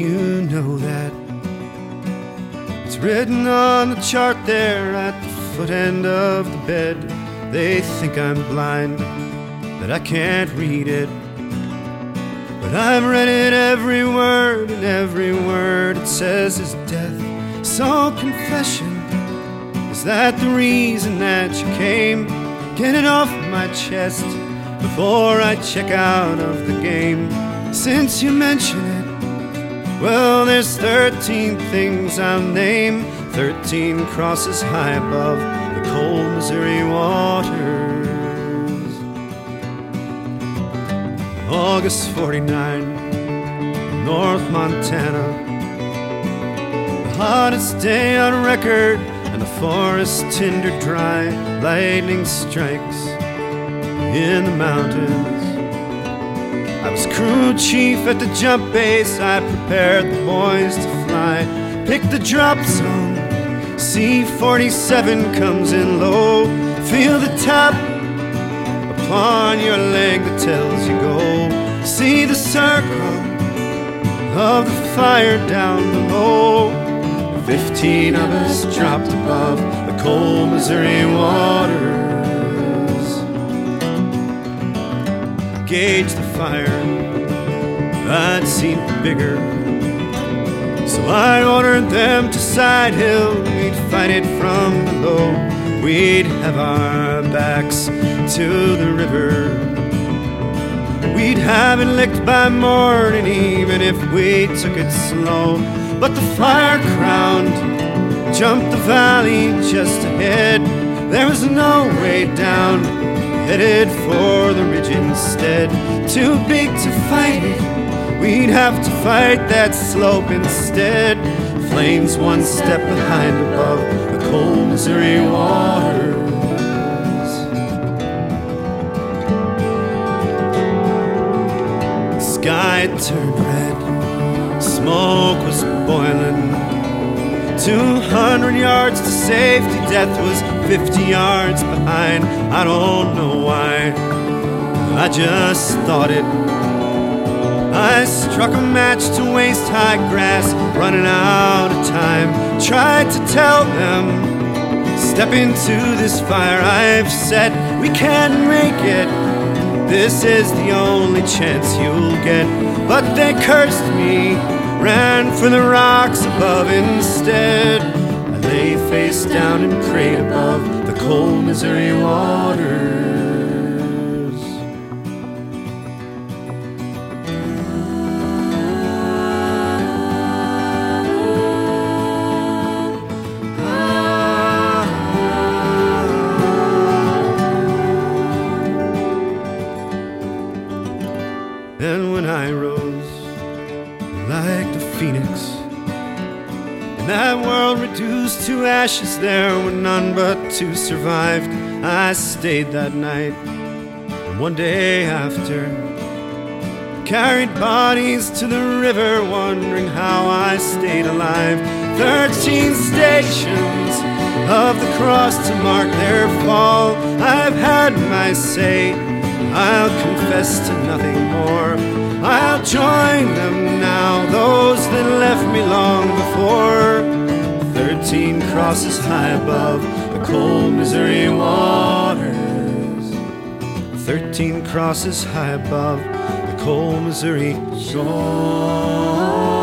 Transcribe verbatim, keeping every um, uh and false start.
you know that it's written on the chart there at the foot end of the bed. They think I'm blind, that I can't read it, but I've read it every word, and every word it says is death. So confession, is that the reason that you came? Get it off my chest before I check out of the game. Since you mention it, well, there's thirteen things I'll name, thirteen crosses high above the cold Missouri waters. August forty-nine, North Montana, the hottest day on record, and the forest tinder dry. Lightning strikes in the mountains. I was crew chief at the jump base. I prepared the boys to fly. Pick the drop zone. C forty-seven comes in low. Feel the tap upon your leg that tells you go. See the circle of the fire down below. Fifteen of us dropped above the cold Missouri waters. Gauge the fire, I'd seen bigger, so I ordered them to Side Hill. We'd fight it from below. We'd have our backs to the river. We'd have it licked by morning, even if we took it slow. But the fire crowned jumped the valley just ahead. There was no way down, headed for the ridge instead. Too big to fight it, we'd have to fight that slope instead. Flames one step behind above the cold Missouri waters. The sky turned red, smoke was boiling. Two hundred yards to safety, death was fifty yards behind. I don't know why, I just thought it. I struck a match to waist-high grass, running out of time. Tried to tell them, step into this fire I've set. We can't make it, this is the only chance you'll get. But they cursed me, ran for the rocks above instead. I lay face down and prayed above the cold Missouri waters. And when I rose like the phoenix, in that world reduced to ashes, there were none but two survived. I stayed that night, and one day after, carried bodies to the river, wondering how I stayed alive. Thirteen stations of the cross to mark their fall. I've had my say, I'll confess to nothing more. I'll join them now, those that left me long before. Thirteen crosses high above the cold Missouri waters. Thirteen crosses high above the cold Missouri shore.